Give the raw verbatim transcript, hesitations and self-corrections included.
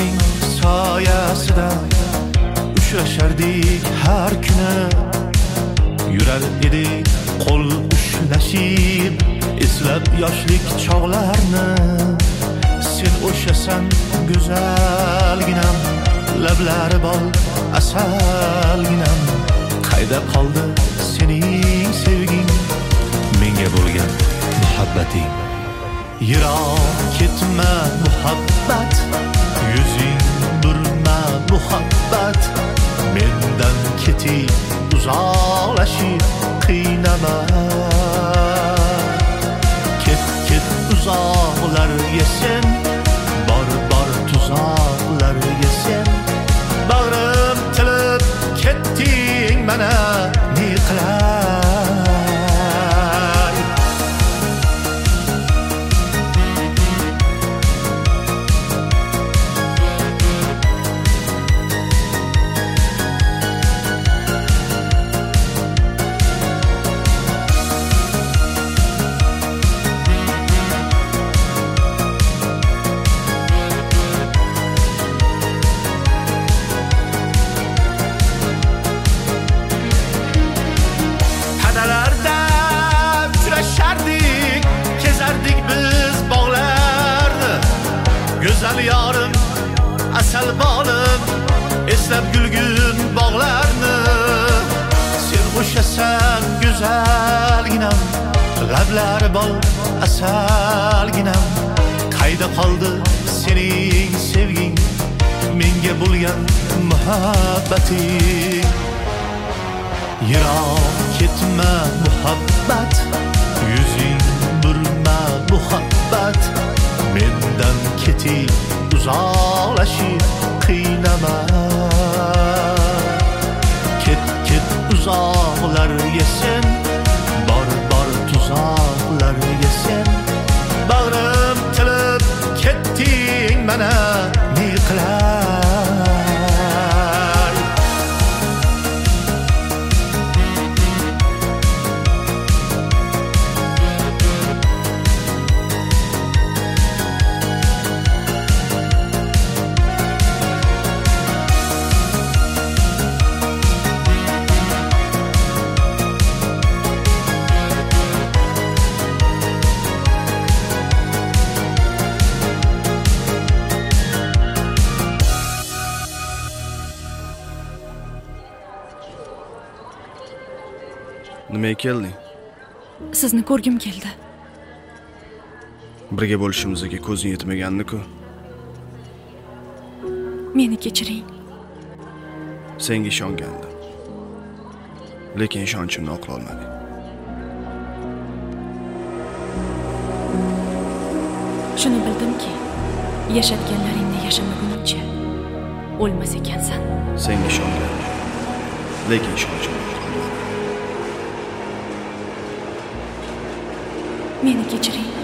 Chimamning soyasida uchrashardik har kuni. Yurar edik qo'l ushlashib, eslab yoshlik chog'larni. Sen o'shasan go'zalginam, lablari bol asalginam. Qayda qoldi sening sevging, menga bo'lgan muhabbating? Yiroq ketma muhabbat, yuzing burma muhabbat. Mendan ketib uzoqlashib qiynama. Ket ket uzoqlarga sen, bor bor tuzoqlarga sen. Bag'rim tilib ketding mana ne qilay? Güzel yarım, asal balım, eslab gülgün bağlarını. Sen o'shasan güzelginam, lablari bol asalginam. Qayda qoldi sening sevging, menga bo'lgan muhabbating? Yiroq ketma muhabbat, yuzing burma muhabbat. Mendan ketib uzoqlashib qiynama. Ket ket uzoqlarga sen, bor bor tuzoqlarga sen. Bag'rim tilib ketding mana ne qilay? Nimaga kelding? Sizni ko'rgim keldi. Birga bo'lishimizga ko'zing yetmagandi-ku. Meni kechiring. Senga ishongandim. Lekin ishonchimni oqlay olmading. Shuni bildimki, yashatganlaringni yashamaguningcha o'lmas ekansan. Senga ishongandim. Lekin ishonchim Meni kechiring.